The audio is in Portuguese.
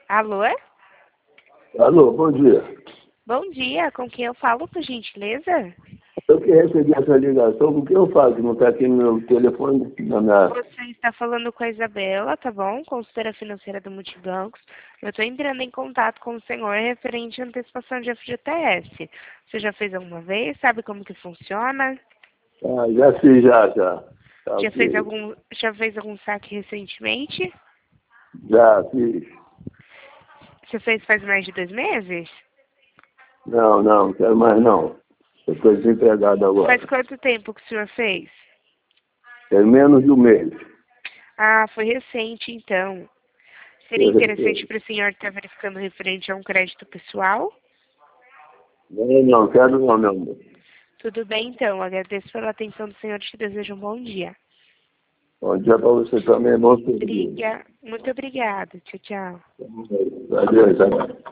Alô? Alô, bom dia. Bom dia, com quem eu falo, por gentileza? Eu que recebi essa ligação, o que eu faço? Não está aqui no meu telefone, na minha... Você está falando com a Isabela, tá bom? Consultora financeira do Multibancos. Eu estou entrando em contato com o senhor referente à antecipação de FGTS. Você já fez alguma vez? Sabe como que funciona? Ah, já fiz, já. Tá, Já fez ok. algum saque recentemente? Já fiz. Você fez faz mais de 2 meses? Não quero mais não. Eu estou desempregado Faz agora. quanto tempo que o senhor fez? Tem menos de um mês. Ah, foi recente, então. Seria Eu interessante recebi. para o senhor estar verificando referente a um crédito pessoal? Não quero não, meu amor. Tudo bem, então. Agradeço pela atenção do senhor e te desejo um bom dia. Bom dia para você também, bom serviço. Muito obrigada. Tchau, tchau. Adeus, adeus.